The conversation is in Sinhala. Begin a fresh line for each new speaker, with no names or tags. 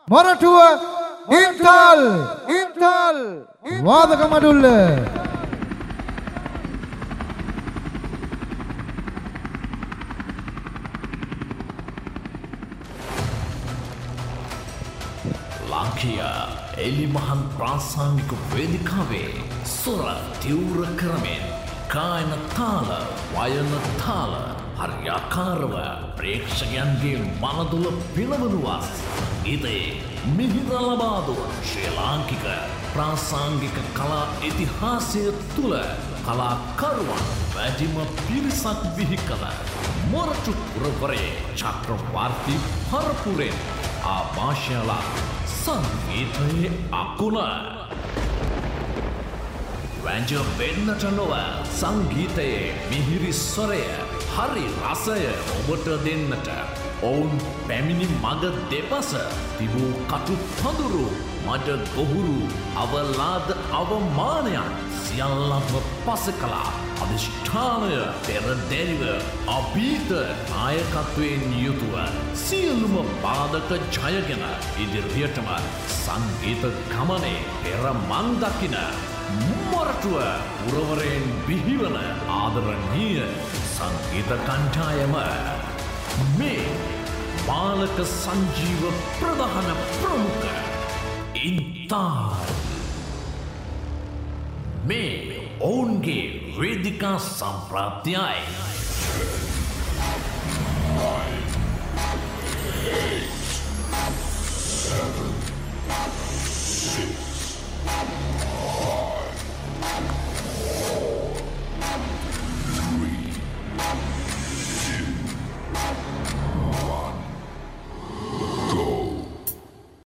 මොරටුව ඉන්ටල් වාදක මඩුල්ල
ලාංකීය එලිමහන් ප්‍රාසංගික වේදිකාවේ සොර තිවුර කරමින් කායන තාල වයන තාල හරියාකාරව ප්‍රේක්ෂකයන්ගේ මනදුල පිනවනවා. ඉතේ මිහිර ලබා දුන් ශ්‍රී ලාංකික ප්‍රාසංගික කලා ඉතිහාසය තුළ කලාකරුවන් වැඩිම පිරිසක් බිහි කළ මොරටු පුරවරේ චක්‍රවර්ති පරපුරෙන් ආභාෂයලා සංගීතයේ අකුණ වැංජ වෙන්නට නොව සංගීතයේ මිහිරි ස්වරය හරි රසය ඔබට දෙන්නට ඔවුන් පැමිණි මග දෙපස තිබූ කටු පඳුරු මඩ ගොහුරු අවලාද අවමානයන් සියල්ලම පස කලා අධිෂ්ඨානය පෙරදැරිව අභීත නායකත්වයෙන් යුතුව සියලුම බාධක ජයගෙන ඉදිරියටම සංගීත ගමනේ පෙර මං දකින මොරටුව පුරවරයෙන් බිහිවන ආදරණීය සංගීත කණ්ඩායම මේ බාලක සංජීව ප්‍රධාන ප්‍රමුඛ ඉන්ටල් මේ ඔවුන්ගේ වේදිකා සම්ප්‍රාප්තියයි.